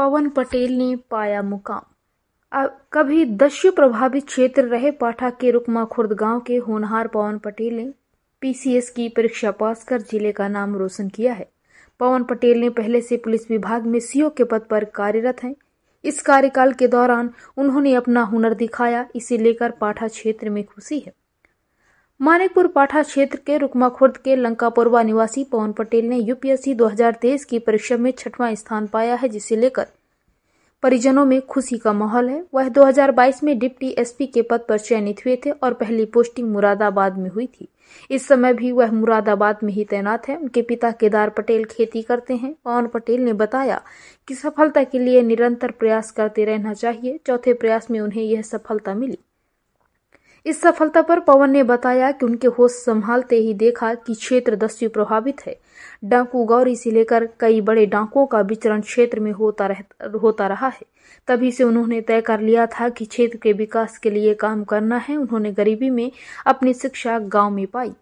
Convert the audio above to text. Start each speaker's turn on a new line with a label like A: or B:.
A: पवन पटेल ने पाया मुकाम। कभी दस्यु प्रभावित क्षेत्र रहे पाठा के रुकमा खुर्द गांव के होनहार पवन पटेल ने पीसीएस की परीक्षा पास कर जिले का नाम रोशन किया है। पवन पटेल ने पहले से पुलिस विभाग में सीओ के पद पर कार्यरत हैं। इस कार्यकाल के दौरान उन्होंने अपना हुनर दिखाया, इसे लेकर पाठा क्षेत्र में खुशी है। मानिकपुर पाठा क्षेत्र के रुकमा खुर्द के लंकापुरवा निवासी पवन पटेल ने यूपीएससी 2023 की परीक्षा में 6वां स्थान पाया है, जिसे लेकर परिजनों में खुशी का माहौल है। वह 2022 में डिप्टी एसपी के पद पर चयनित हुए थे और पहली पोस्टिंग मुरादाबाद में हुई थी। इस समय भी वह मुरादाबाद में ही तैनात है। उनके पिता केदार पटेल खेती करते हैं। पवन पटेल ने बताया कि सफलता के लिए निरंतर प्रयास करते रहना चाहिए। चौथे प्रयास में उन्हें यह सफलता मिली। इस सफलता पर पवन ने बताया कि उनके होश संभालते ही देखा कि क्षेत्र दस्यु प्रभावित है। डाकू गौरी से लेकर कई बड़े डाकुओं का विचरण क्षेत्र में होता रहा है। तभी से उन्होंने तय कर लिया था कि क्षेत्र के विकास के लिए काम करना है। उन्होंने गरीबी में अपनी शिक्षा गांव में पाई।